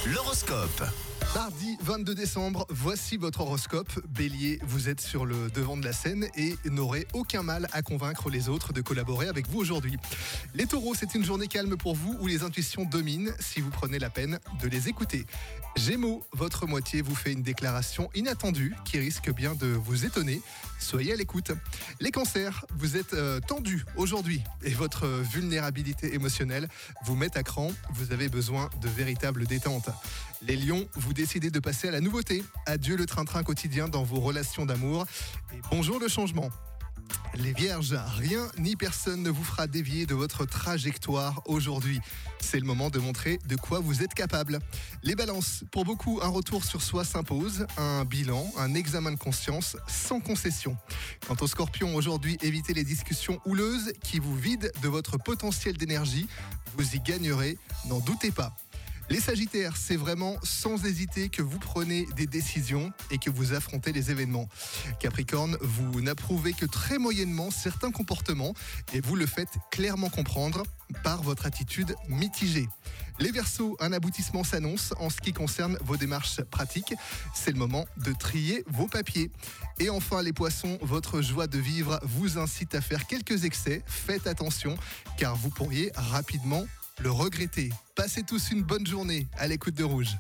L'horoscope. Mardi 22 décembre, voici votre horoscope. Bélier, vous êtes sur le devant de la scène et n'aurez aucun mal à convaincre les autres de collaborer avec vous aujourd'hui. Les taureaux, c'est une journée calme pour vous où les intuitions dominent si vous prenez la peine de les écouter. Gémeaux, votre moitié vous fait une déclaration inattendue qui risque bien de vous étonner. Soyez à l'écoute. Les cancers, vous êtes tendus aujourd'hui et votre vulnérabilité émotionnelle vous met à cran. Vous avez besoin de véritable détente. Les lions, vous décidez de passer à la nouveauté. Adieu le train-train quotidien dans vos relations d'amour et bonjour le changement. Les vierges, rien ni personne ne vous fera dévier de votre trajectoire aujourd'hui. C'est le moment de montrer de quoi vous êtes capable. Les balances, pour beaucoup, un retour sur soi s'impose, un bilan, un examen de conscience sans concession. Quant aux scorpions, aujourd'hui, évitez les discussions houleuses qui vous vident de votre potentiel d'énergie. Vous y gagnerez, n'en doutez pas. Les sagittaires, c'est vraiment sans hésiter que vous prenez des décisions et que vous affrontez les événements. Capricorne, vous n'approuvez que très moyennement certains comportements et vous le faites clairement comprendre par votre attitude mitigée. Les Verseaux, un aboutissement s'annonce en ce qui concerne vos démarches pratiques. C'est le moment de trier vos papiers. Et enfin les Poissons, votre joie de vivre vous incite à faire quelques excès. Faites attention car vous pourriez rapidement le regretter. Passez tous une bonne journée à l'écoute de Rouge.